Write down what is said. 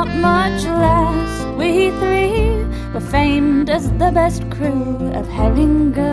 not much less. We three were famed as the best crew of Hellinger.